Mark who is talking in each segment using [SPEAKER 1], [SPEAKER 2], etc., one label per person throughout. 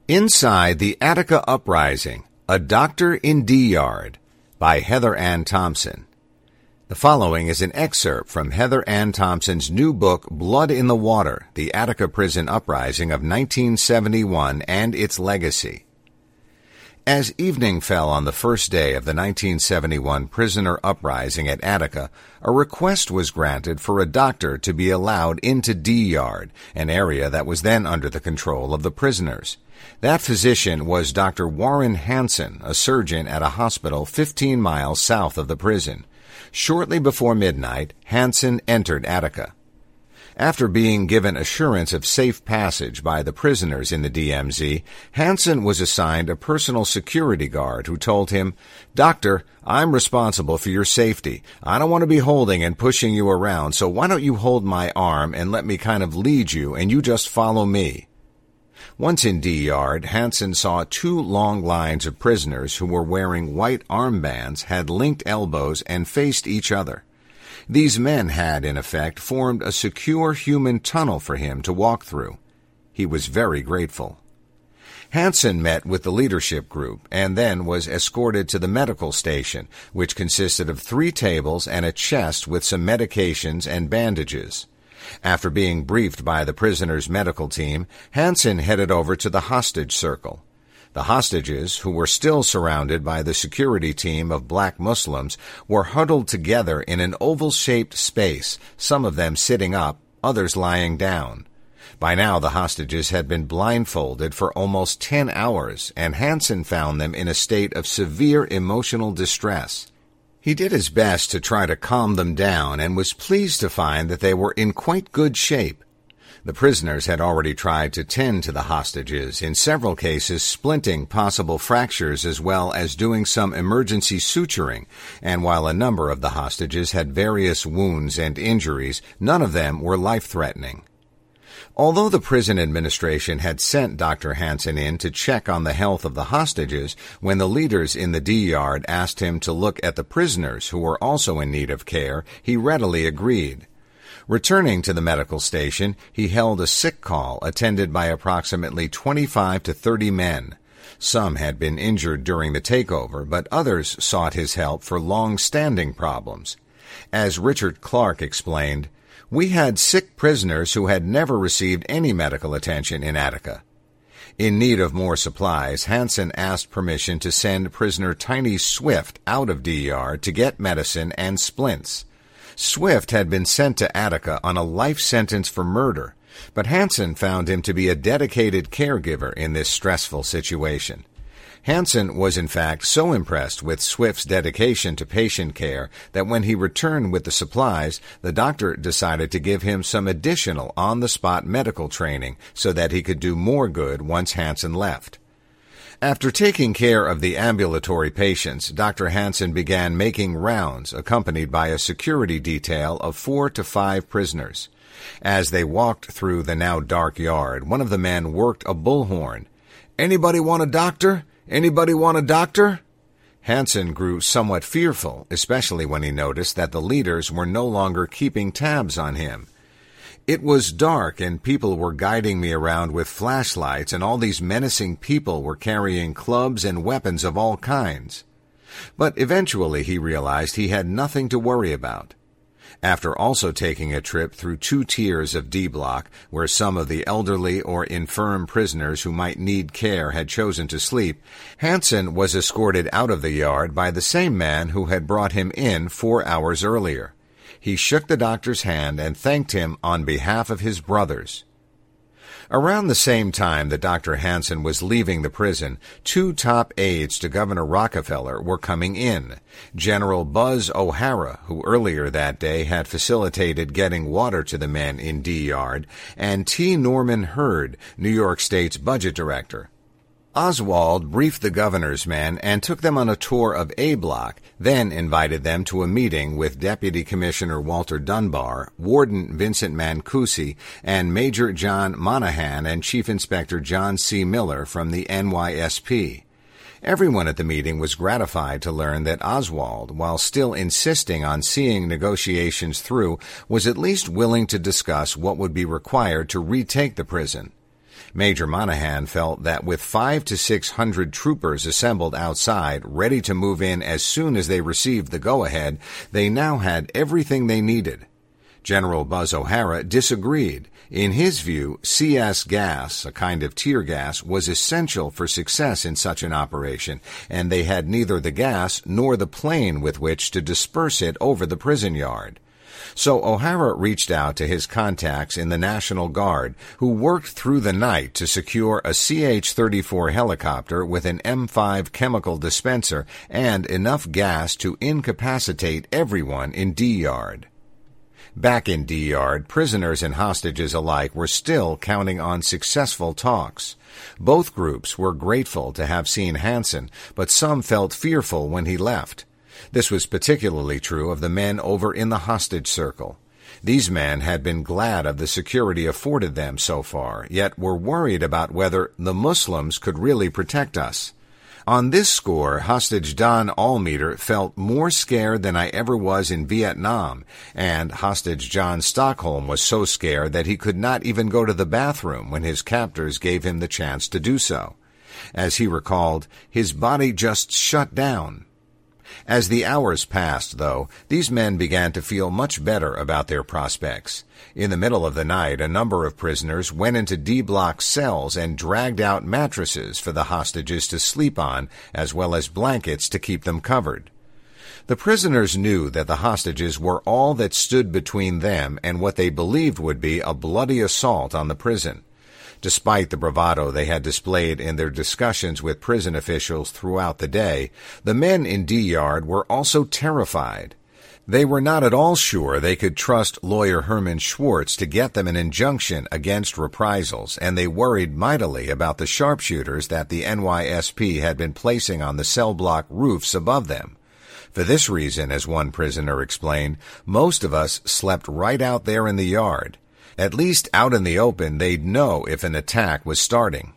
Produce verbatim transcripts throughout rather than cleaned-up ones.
[SPEAKER 1] Inside the Attica Uprising, A Doctor in D Yard by Heather Ann Thompson. The following is an excerpt from Heather Ann Thompson's new book, Blood in the Water, The Attica Prison Uprising of nineteen seventy-one and Its Legacy. As evening fell on the first day of the nineteen seventy-one prisoner uprising at Attica, a request was granted for a doctor to be allowed into D Yard, an area that was then under the control of the prisoners. That physician was Doctor Warren Hansen, a surgeon at a hospital fifteen miles south of the prison. Shortly before midnight, Hansen entered Attica. After being given assurance of safe passage by the prisoners in the D M Z, Hansen was assigned a personal security guard who told him, "Doctor, I'm responsible for your safety. I don't want to be holding and pushing you around, so why don't you hold my arm and let me kind of lead you and you just follow me?" Once in D Yard, Hansen saw two long lines of prisoners who were wearing white armbands, had linked elbows, and faced each other. These men had, in effect, formed a secure human tunnel for him to walk through. He was very grateful. Hansen met with the leadership group and then was escorted to the medical station, which consisted of three tables and a chest with some medications and bandages. After being briefed by the prisoners' medical team, Hansen headed over to the hostage circle. The hostages, who were still surrounded by the security team of black Muslims, were huddled together in an oval-shaped space, some of them sitting up, others lying down. By now the hostages had been blindfolded for almost ten hours, and Hansen found them in a state of severe emotional distress. He did his best to try to calm them down and was pleased to find that they were in quite good shape. The prisoners had already tried to tend to the hostages, in several cases splinting possible fractures as well as doing some emergency suturing, and while a number of the hostages had various wounds and injuries, none of them were life-threatening. Although the prison administration had sent Doctor Hansen in to check on the health of the hostages, when the leaders in the D Yard asked him to look at the prisoners who were also in need of care, he readily agreed. Returning to the medical station, he held a sick call attended by approximately twenty-five to thirty men. Some had been injured during the takeover, but others sought his help for long-standing problems. As Richard Clark explained, "We had sick prisoners who had never received any medical attention in Attica." In need of more supplies, Hansen asked permission to send prisoner Tiny Swift out of D Yard to get medicine and splints. Swift had been sent to Attica on a life sentence for murder, but Hansen found him to be a dedicated caregiver in this stressful situation. Hansen was in fact so impressed with Swift's dedication to patient care that when he returned with the supplies, the doctor decided to give him some additional on-the-spot medical training so that he could do more good once Hansen left. After taking care of the ambulatory patients, Doctor Hansen began making rounds, accompanied by a security detail of four to five prisoners. As they walked through the now dark yard, one of the men worked a bullhorn. "Anybody want a doctor? Anybody want a doctor?" Hansen grew somewhat fearful, especially when he noticed that the leaders were no longer keeping tabs on him. "It was dark, and people were guiding me around with flashlights, and all these menacing people were carrying clubs and weapons of all kinds." But eventually he realized he had nothing to worry about. After also taking a trip through two tiers of D Block, where some of the elderly or infirm prisoners who might need care had chosen to sleep, Hansen was escorted out of the yard by the same man who had brought him in four hours earlier. He shook the doctor's hand and thanked him on behalf of his brothers. Around the same time that Doctor Hansen was leaving the prison, two top aides to Governor Rockefeller were coming in. General Buzz O'Hara, who earlier that day had facilitated getting water to the men in D Yard, and T. Norman Hurd, New York State's budget director. Oswald briefed the governor's men and took them on a tour of A Block, then invited them to a meeting with Deputy Commissioner Walter Dunbar, Warden Vincent Mancusi, and Major John Monahan and Chief Inspector John C. Miller from the N Y S P. Everyone at the meeting was gratified to learn that Oswald, while still insisting on seeing negotiations through, was at least willing to discuss what would be required to retake the prison. Major Monahan felt that with five to six hundred troopers assembled outside, ready to move in as soon as they received the go-ahead, they now had everything they needed. General Buzz O'Hara disagreed. In his view, C S gas, a kind of tear gas, was essential for success in such an operation, and they had neither the gas nor the plane with which to disperse it over the prison yard. So O'Hara reached out to his contacts in the National Guard, who worked through the night to secure a C H thirty-four helicopter with an M five chemical dispenser and enough gas to incapacitate everyone in D-Yard. Back in D-Yard, prisoners and hostages alike were still counting on successful talks. Both groups were grateful to have seen Hansen, but some felt fearful when he left. This was particularly true of the men over in the hostage circle. These men had been glad of the security afforded them so far, yet were worried about whether the Muslims could really protect us. On this score, hostage Don Allmeter felt more scared than I ever was in Vietnam, and hostage John Stockholm was so scared that he could not even go to the bathroom when his captors gave him the chance to do so. As he recalled, his body just shut down. As the hours passed, though, these men began to feel much better about their prospects. In the middle of the night, a number of prisoners went into D-block cells and dragged out mattresses for the hostages to sleep on, as well as blankets to keep them covered. The prisoners knew that the hostages were all that stood between them and what they believed would be a bloody assault on the prison. Despite the bravado they had displayed in their discussions with prison officials throughout the day, the men in D-Yard were also terrified. They were not at all sure they could trust lawyer Herman Schwartz to get them an injunction against reprisals, and they worried mightily about the sharpshooters that the N Y S P had been placing on the cell block roofs above them. For this reason, as one prisoner explained, most of us slept right out there in the yard. At least out in the open, they'd know if an attack was starting.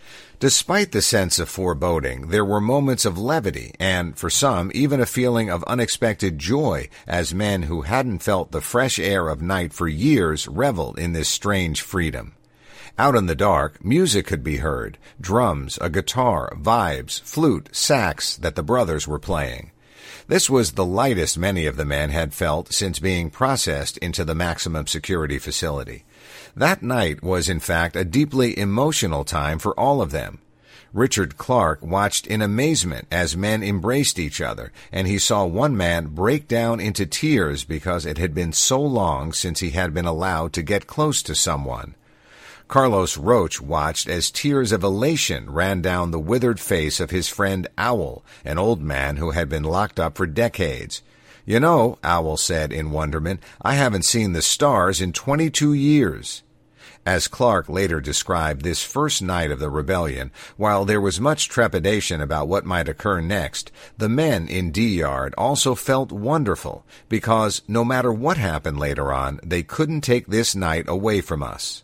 [SPEAKER 1] Despite the sense of foreboding, there were moments of levity and, for some, even a feeling of unexpected joy as men who hadn't felt the fresh air of night for years reveled in this strange freedom. Out in the dark, music could be heard, drums, a guitar, vibes, flute, sax that the brothers were playing. This was the lightest many of the men had felt since being processed into the maximum security facility. That night was, in fact, a deeply emotional time for all of them. Richard Clark watched in amazement as men embraced each other, and he saw one man break down into tears because it had been so long since he had been allowed to get close to someone. Carlos Roach watched as tears of elation ran down the withered face of his friend Owl, an old man who had been locked up for decades. "You know," Owl said in wonderment, "I haven't seen the stars in twenty-two years." As Clark later described this first night of the rebellion, while there was much trepidation about what might occur next, the men in D-Yard also felt wonderful because, no matter what happened later on, they couldn't take this night away from us.